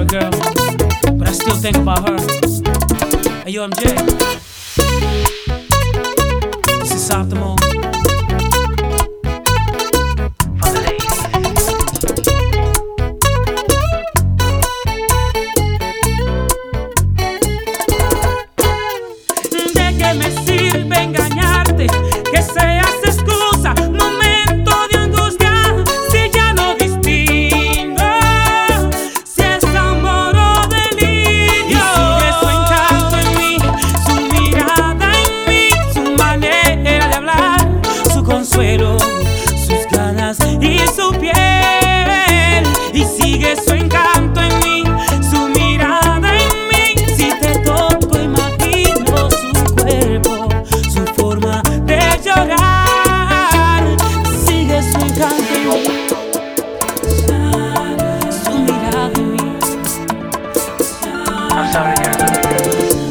girl, but I still think about her. Hey, yo, MJ, this is Optimal. For the ladies. ¿De qué me sirve engañarte? Que seas excusa, momento de angustia, si ya no distingo si es amor o delirio. Y sigue su encanto en mí, su mirada en mí, su manera de hablar, su consuelo, sus ganas y su piel. Y sigue su encanto en mí, su mirada en mí. Si te toco imagino su cuerpo, su forma de llorar. Sigue su encanto en mí, su mirada en mí. I'm sorry, girl.